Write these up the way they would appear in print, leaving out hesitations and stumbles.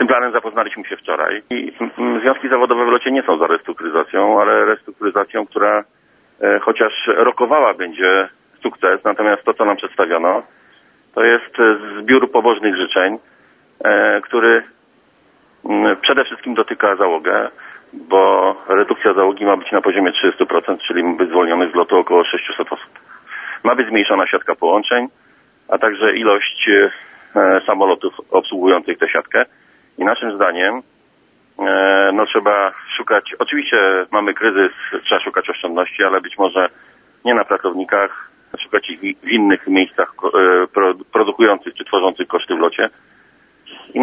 tym planem zapoznaliśmy się wczoraj i związki zawodowe w locie nie są za restrukturyzacją, ale restrukturyzacją, która chociaż rokowała będzie sukces, natomiast to, co nam przedstawiono, to jest zbiór pobożnych życzeń, który przede wszystkim dotyka załogę, bo redukcja załogi ma być na poziomie 30%, czyli ma być zwolnionych z lotu około 600 osób. Ma być zmniejszona siatka połączeń, a także ilość samolotów obsługujących tę siatkę. I naszym zdaniem trzeba szukać, oczywiście mamy kryzys, trzeba szukać oszczędności, ale być może nie na pracownikach, szukać ich w innych miejscach produkujących czy tworzących koszty w locie. I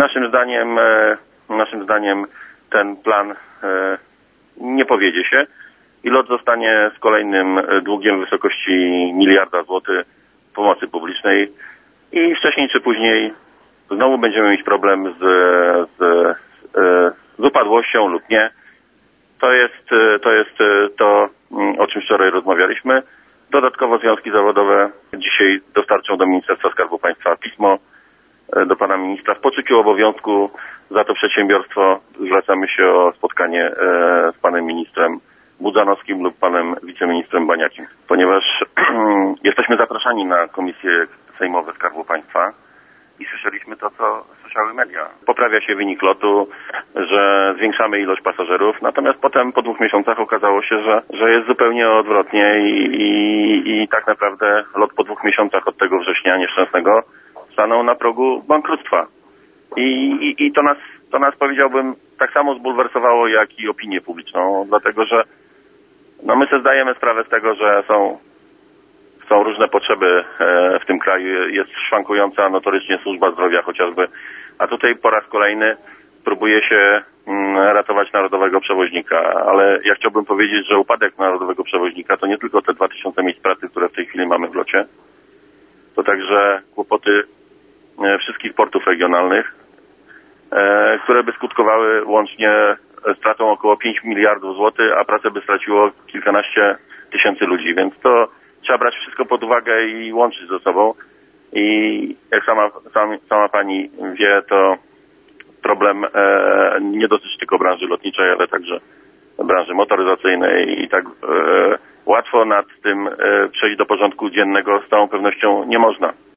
naszym zdaniem ten plan nie powiedzie się i lot zostanie z kolejnym długiem w wysokości 1 miliarda złotych pomocy publicznej i wcześniej czy później znowu będziemy mieć problem z upadłością lub nie. To jest to, o czym wczoraj rozmawialiśmy. Dodatkowo związki zawodowe dzisiaj dostarczą do Ministerstwa Skarbu Państwa pismo do pana ministra. W poczuciu obowiązku za to przedsiębiorstwo zwracamy się o spotkanie z panem ministrem Budzanowskim lub panem wiceministrem Baniakiem, ponieważ jesteśmy zapraszani na komisje sejmowe Skarbu Państwa i słyszeliśmy to, co słyszały media. Poprawia się wynik lotu, że zwiększamy ilość pasażerów, natomiast potem po 2 miesiącach okazało się, że jest zupełnie odwrotnie i tak naprawdę lot po 2 miesiącach od tego września nieszczęsnego stanął na progu bankructwa. I to nas powiedziałbym tak samo zbulwersowało, jak i opinię publiczną, dlatego że my sobie zdajemy sprawę z tego, że są różne potrzeby w tym kraju. Jest szwankująca notorycznie służba zdrowia chociażby, a tutaj po raz kolejny próbuje się ratować narodowego przewoźnika, ale ja chciałbym powiedzieć, że upadek narodowego przewoźnika to nie tylko te 2000 miejsc pracy, które w tej chwili mamy w locie, to także kłopoty wszystkich portów regionalnych, które by skutkowały łącznie stratą około 5 miliardów złotych, a pracę by straciło kilkanaście tysięcy ludzi, więc to trzeba brać wszystko pod uwagę i łączyć ze sobą. I jak sama pani wie, to problem nie dotyczy tylko branży lotniczej, ale także branży motoryzacyjnej i tak łatwo nad tym przejść do porządku dziennego z całą pewnością nie można.